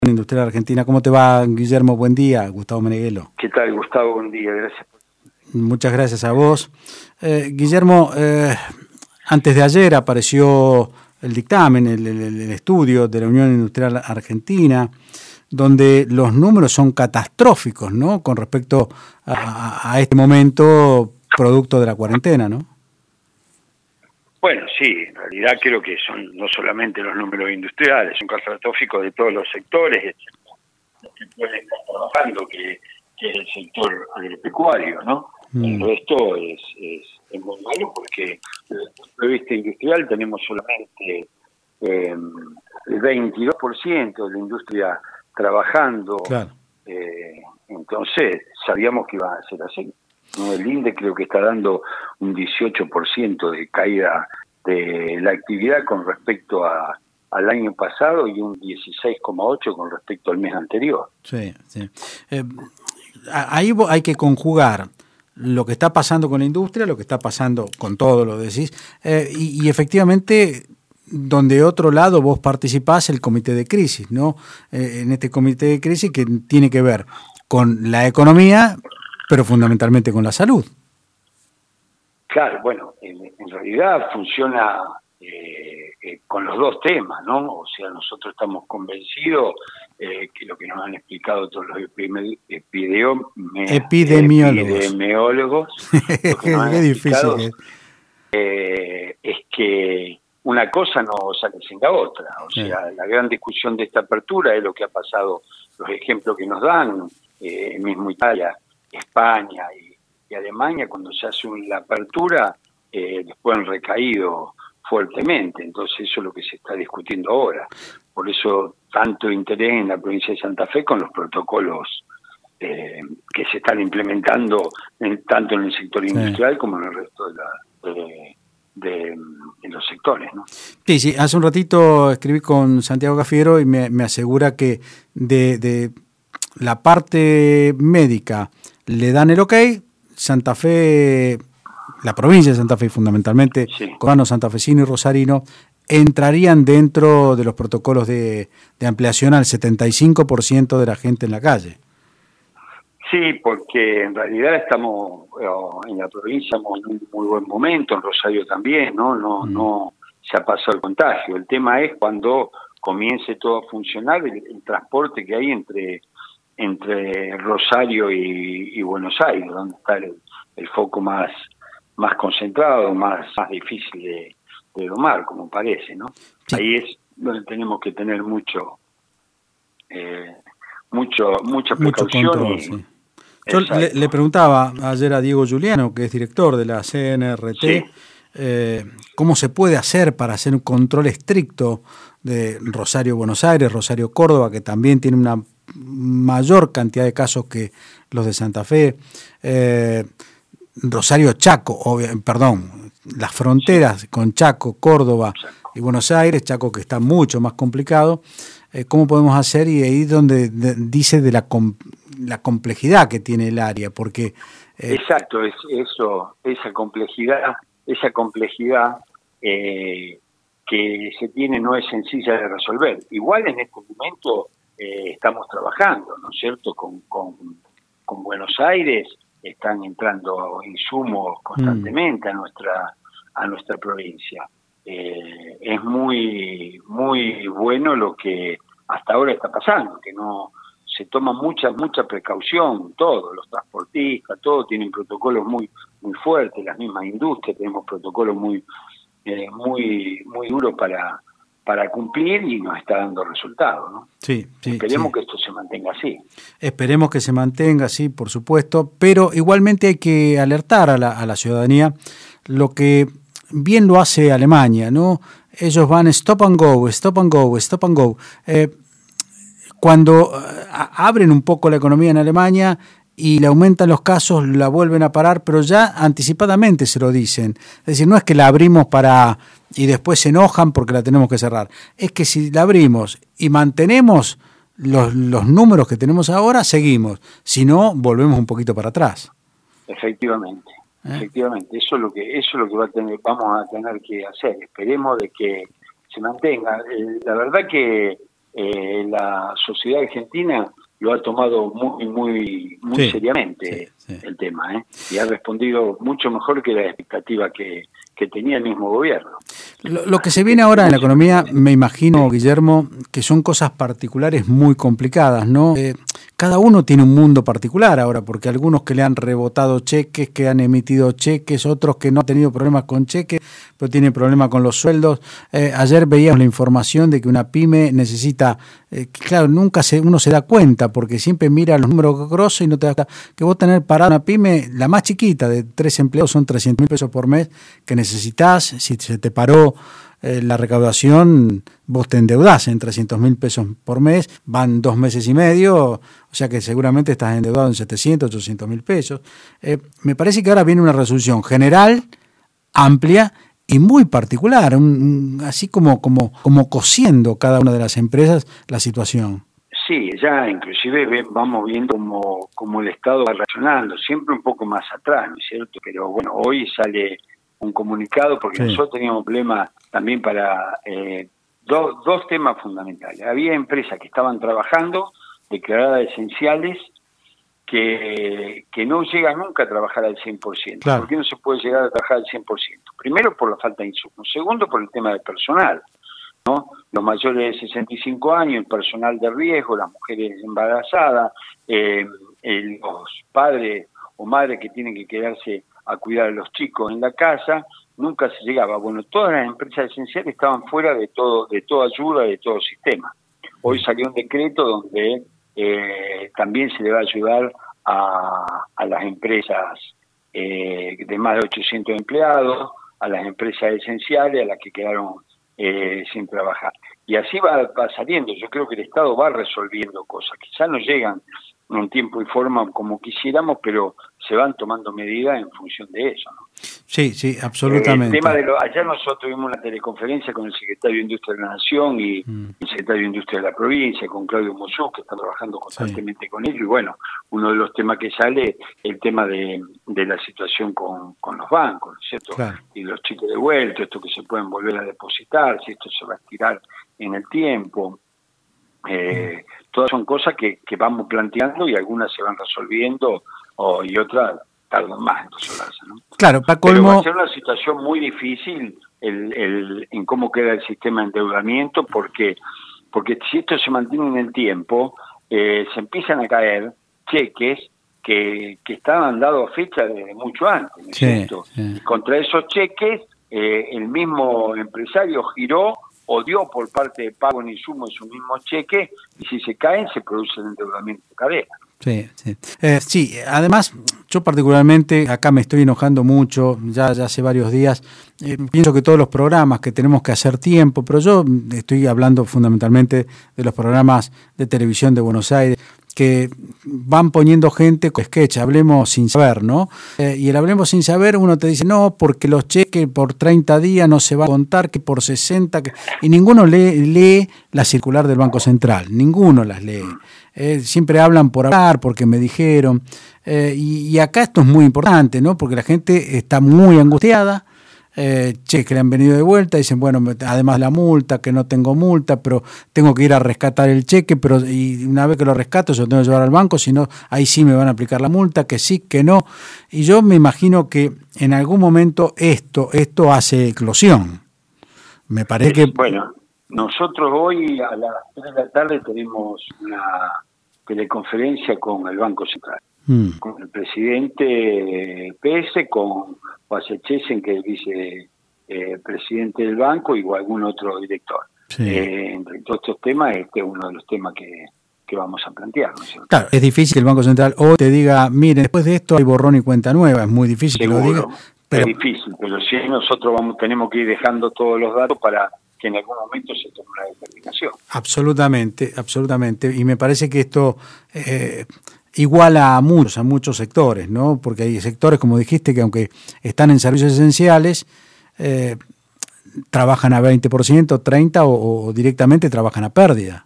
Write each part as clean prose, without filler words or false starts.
Industrial Argentina. ¿Cómo te va, Guillermo? Buen día. Gustavo Meneghello. ¿Qué tal, Gustavo? Buen día, gracias. Muchas gracias a vos. Guillermo, antes de ayer apareció el dictamen, el estudio de la Unión Industrial Argentina, donde los números son catastróficos, ¿no? Con respecto a este momento producto de la cuarentena, ¿no? Bueno, sí, en realidad creo que son no solamente los números industriales, son catastróficos de todos los sectores, los que pueden estar trabajando, que es el sector agropecuario, ¿no? El resto es muy malo porque desde el punto de vista industrial tenemos solamente el 22% de la industria trabajando, claro. Entonces sabíamos que iba a ser así. ¿No? El INDE creo que está dando un 18% de caída de la actividad con respecto al año pasado y un 16,8% con respecto al mes anterior. Sí, sí. Ahí hay que conjugar lo que está pasando con la industria, lo que está pasando con todo, lo decís, y efectivamente, donde otro lado vos participás, el comité de crisis, ¿no? En este comité de crisis que tiene que ver con la economía, pero fundamentalmente con la salud. Claro, bueno, en realidad funciona con los dos temas, ¿no? O sea, nosotros estamos convencidos que lo que nos han explicado todos los epidemiólogos lo que nos han explicado es que una cosa no sale sin la otra. O sea, la gran discusión de esta apertura es lo que ha pasado, los ejemplos que nos dan, mismo Italia, España y Alemania, cuando se hace la apertura, después han recaído fuertemente. Entonces eso es lo que se está discutiendo ahora. Por eso tanto interés en la provincia de Santa Fe con los protocolos que se están implementando tanto en el sector industrial como en el resto de los sectores, ¿no? Sí, sí. Hace un ratito escribí con Santiago Cafiero y me asegura que de la parte médica le dan el ok. Santa Fe, la provincia de Santa Fe fundamentalmente, sí, Cordano, santafesino y rosarino, entrarían dentro de los protocolos de ampliación al 75% de la gente en la calle. Sí, porque en realidad estamos en la provincia en un muy buen momento, en Rosario también, no se ha pasado el contagio. El tema es cuando comience todo a funcionar, el transporte que hay entre Rosario y Buenos Aires, donde está el foco más concentrado, más difícil de domar, como parece, ¿no? Sí. Ahí es donde tenemos que tener mucha precaución. Control, sí. Yo le preguntaba ayer a Diego Giuliano, que es director de la CNRT, sí, cómo se puede hacer para hacer un control estricto de Rosario-Buenos Aires, Rosario-Córdoba, que también tiene una mayor cantidad de casos que los de Santa Fe, Rosario-Chaco, las fronteras con Chaco, Córdoba y Buenos Aires, Chaco que está mucho más complicado. ¿Cómo podemos hacer? Y ahí es donde dice de la complejidad que tiene el área, porque... Exacto, esa complejidad que se tiene no es sencilla de resolver. Igual en este momento estamos trabajando, ¿no es cierto?, con Buenos Aires, están entrando insumos constantemente a nuestra provincia. Es muy bueno lo que hasta ahora está pasando, que no se toma mucha precaución, todos los transportistas, todos tienen protocolos muy fuertes, las mismas industrias tenemos protocolos muy duros para cumplir y nos está dando resultados, ¿no? Sí, Esperemos que esto se mantenga así. Esperemos que se mantenga así, por supuesto, pero igualmente hay que alertar a la ciudadanía, lo que bien lo hace Alemania, ¿no? Ellos van stop and go, stop and go, stop and go. Cuando abren un poco la economía en Alemania y le aumentan los casos, la vuelven a parar, pero ya anticipadamente se lo dicen. Es decir, no es que la abrimos y después se enojan porque la tenemos que cerrar. Es que si la abrimos y mantenemos los números que tenemos ahora, seguimos. Si no, volvemos un poquito para atrás. Efectivamente. Efectivamente, eso es lo que vamos a tener que hacer. Esperemos de que se mantenga. La verdad que la sociedad argentina lo ha tomado muy seriamente el tema, y ha respondido mucho mejor que la expectativa que tenía el mismo gobierno. Lo que se viene ahora en la economía, me imagino, Guillermo, que son cosas particulares muy complicadas, ¿no? Cada uno tiene un mundo particular ahora, porque algunos que le han rebotado cheques, que han emitido cheques, otros que no han tenido problemas con cheques, pero tienen problemas con los sueldos. Ayer veíamos la información de que una pyme necesita, claro, nunca uno se da cuenta, porque siempre mira los números grosos y no te das cuenta que vos tener parada una pyme, la más chiquita, de 3 empleados, son 300.000 pesos por mes que necesitas. Si se te paró la recaudación, vos te endeudás en 300.000 pesos por mes, van 2 meses y medio, o sea que seguramente estás endeudado en 700, 800.000 pesos. Me parece que ahora viene una resolución general, amplia y muy particular, así como cosiendo cada una de las empresas la situación. Sí, ya inclusive vamos viendo como el Estado va reaccionando, siempre un poco más atrás, ¿no es cierto? Pero bueno, hoy sale un comunicado porque nosotros teníamos problemas también para dos temas fundamentales. Había empresas que estaban trabajando, declaradas esenciales, que no llegan nunca a trabajar al 100%. Claro. ¿Por qué no se puede llegar a trabajar al 100%? Primero, por la falta de insumos. Segundo, por el tema del personal, ¿no? Los mayores de 65 años, el personal de riesgo, las mujeres embarazadas, los padres o madres que tienen que quedarse a cuidar a los chicos en la casa, nunca se llegaba. Bueno, todas las empresas esenciales estaban fuera de toda ayuda, de todo sistema. Hoy salió un decreto donde también se le va a ayudar a las empresas de más de 800 empleados, a las empresas esenciales, a las que quedaron sin trabajar. Y así va saliendo. Yo creo que el Estado va resolviendo cosas. Quizás no llegan en tiempo y forma como quisiéramos, pero se van tomando medidas en función de eso, ¿no? Sí, absolutamente. El tema ayer nosotros tuvimos una teleconferencia con el secretario de Industria de la Nación y el secretario de Industria de la provincia, con Claudio Mosú, que están trabajando constantemente con ellos, y bueno, uno de los temas que sale, el tema de la situación con los bancos, ¿no es cierto? Claro. Y los chicos de vuelta, esto que se pueden volver a depositar, si esto se va a estirar en el tiempo. Todas son cosas que vamos planteando y algunas se van resolviendo y otras tardan más en resolverse, ¿no? Claro, para colmo... Pero va a ser una situación muy difícil en cómo queda el sistema de endeudamiento, porque si esto se mantiene en el tiempo, se empiezan a caer cheques que estaban dados a fecha desde mucho antes, ¿no es cierto? Sí. Y contra esos cheques, el mismo empresario giró o dio por parte de pago en insumo en su mismo cheque, y si se caen se produce el endeudamiento de cadena. Sí, además yo particularmente acá me estoy enojando mucho, ya hace varios días, pienso que todos los programas que tenemos que hacer tiempo, pero yo estoy hablando fundamentalmente de los programas de televisión de Buenos Aires, que van poniendo gente con sketch, hablemos sin saber, ¿no? Y el hablemos sin saber, uno te dice, no, porque los cheques por 30 días no se va a contar, que por 60, y ninguno lee la circular del Banco Central, ninguno las lee. Siempre hablan por hablar, porque me dijeron, y acá esto es muy importante, ¿no? Porque la gente está muy angustiada, cheques que le han venido de vuelta, dicen, bueno, además la multa, que no tengo multa, pero tengo que ir a rescatar el cheque, y una vez que lo rescato, yo lo tengo que llevar al banco, si no, ahí sí me van a aplicar la multa, que sí, que no. Y yo me imagino que en algún momento esto hace eclosión. Me parece que... Bueno, nosotros hoy a las 3 de la tarde tenemos una teleconferencia con el Banco Central, con el presidente PS, con Guasechesen, que es vicepresidente del banco, y algún otro director. Sí. Entre todos estos temas, este es uno de los temas que vamos a plantear, ¿no es cierto? Claro, es difícil que el Banco Central hoy te diga, mire, después de esto hay borrón y cuenta nueva, es muy difícil. Seguro, que lo diga. Pero... es difícil, pero sí nosotros tenemos que ir dejando todos los datos para que en algún momento se tome una determinación. Absolutamente, y me parece que esto iguala a muchos sectores, ¿no? Porque hay sectores, como dijiste, que aunque están en servicios esenciales, trabajan a 20%, 30% o directamente trabajan a pérdida.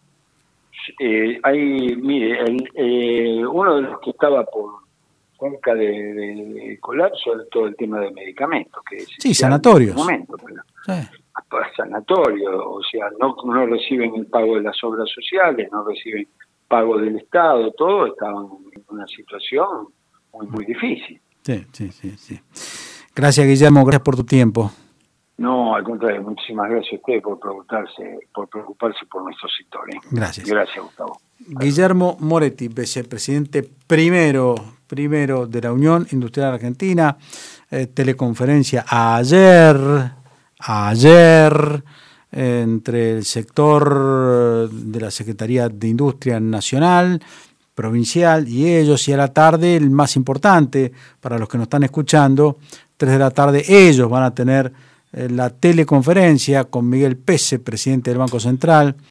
Uno de los que estaba por cerca de colapso era todo el tema de medicamentos. Que sí, sanatorio. Momento, pero, sanatorio, o sea, no reciben el pago de las obras sociales, no reciben pago del Estado, todo estaban en una situación muy difícil. Sí. Gracias, Guillermo, gracias por tu tiempo. No, al contrario, muchísimas gracias a usted por preocuparse por nuestro sector. Gracias. Gracias, Gustavo. Guillermo Moretti, vicepresidente primero de la Unión Industrial Argentina, teleconferencia ayer entre el sector de la Secretaría de Industria Nacional, provincial y ellos, y a la tarde el más importante para los que nos están escuchando, 3 de la tarde ellos van a tener la teleconferencia con Miguel Pese, presidente del Banco Central,